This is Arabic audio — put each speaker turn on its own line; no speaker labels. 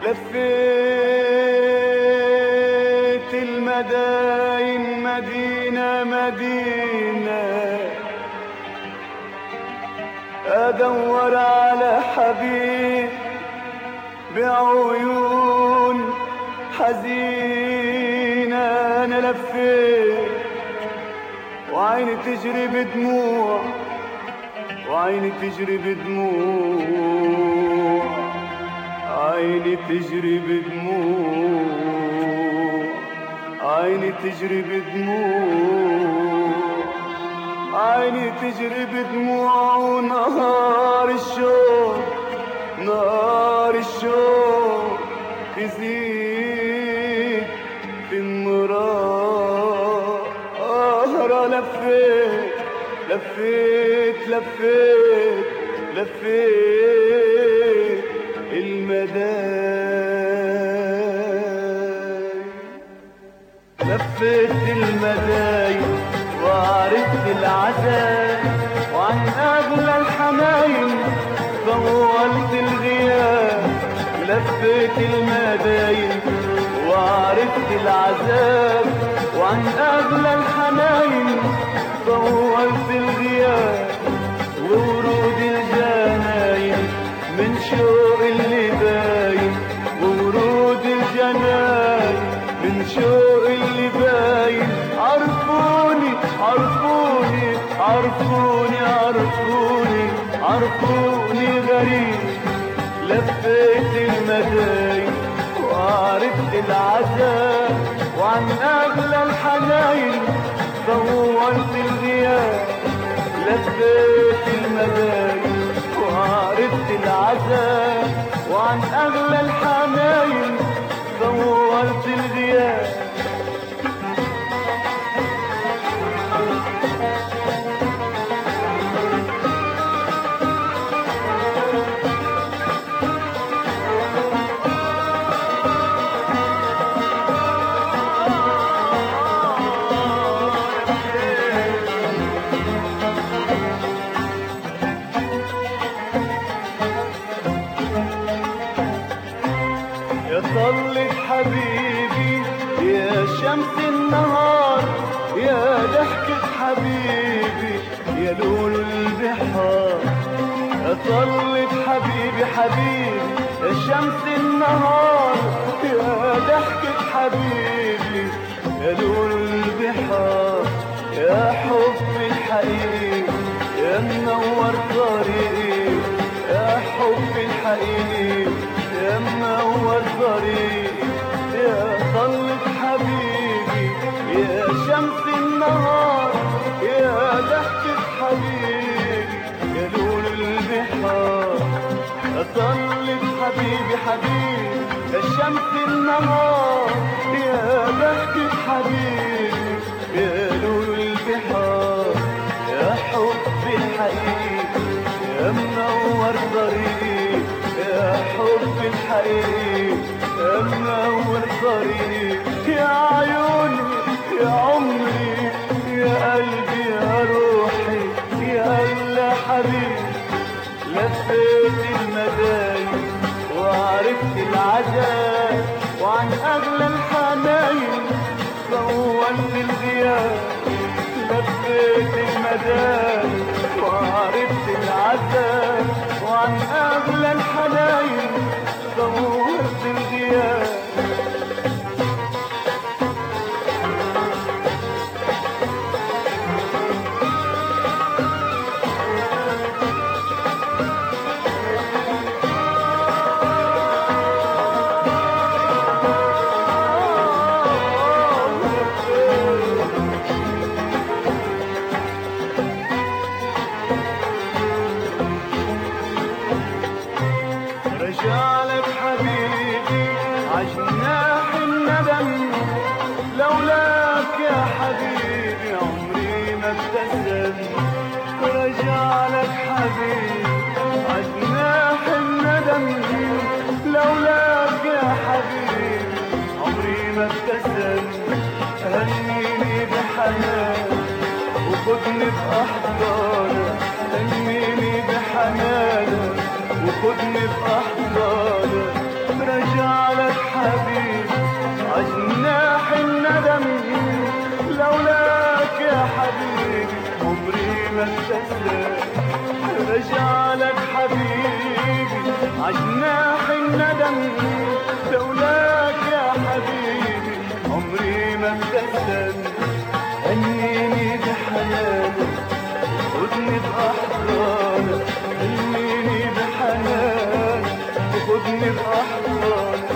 لفيت المداين مدينة مدينة أدور على حبيب بعيون حزينة. أنا لفيت وعيني تجري بدموع وعيني تجري بدموع عيني تجري بدموع عيني تجري بدموع عيني تجري بدموع ونهار الشوق نار الشوق يزيد في النار. لفيت لفيت لفيت لفيت المداين لفيت المداين وعرفت العذاب وعن أغلى الحناين طولت الغياب. لفيت المداين وعرفت العذاب وعن أغلى الحناين طولت الغياب. وورود الجناين من شوق اللي باين وورود الجناين من شوق اللي باين. عرفوني عرفوني عرفوني عرفوني عرفوني غريب. لفيت المداين وعرفت العذاب وعن أغلى الحناين طولت الغياب. لفيت المداين وعرفت العذاب وعن أغلى الحناين طولت الغياب. يا طلة حبيبي يا شمس النهار يا ضحكة حبيبي يا لؤلؤ البحار. يا طلة حبيبي حبيبي يا شمس النهار يا ضحكة حبيبي يا لؤلؤ البحار. يا حبي الحقيقي يا منور طريقي يا حبي الحقيقي يا منور طريقي. يا طلة حبيبي يا شمس النهار يا ضحكة حبيبي يا لؤلؤ البحار. يا طلة حبيبي حبيبي يا شمس النهار يا ضحكة حبيبي يا لؤلؤ البحار. يا حبي الحقيقي يا منور طريقي يا حبي الحقيقي يا منور طريقي. يا عيوني يا عمري يا قلبي يا روحي يا أغلى حبيبي. لفيت المداين وعرفت العذاب وعن أغلى الحناين طولت الغياب. لفيت المداين وعرفت العذاب وعن أغلى الحناين طولت الغياب. رجعلك حبيبي عجناح الندم لولاك يا حبيبي عمري ما ابتسم. رجعلك حبيبي عجناح الندم لولاك يا حبيبي عمري ما ابتسم. هنيني بحنان وخدني بأحضانك هنيني بحنانك وخدني بأحضانك. رجع ما ابتسم رجع لك حبيبي عجناح الندم لولاك يا حبيبي عمري ما ابتسم هنيني بحنانك خدني بأحضانك هنيني بحنانك خدني بأحضانك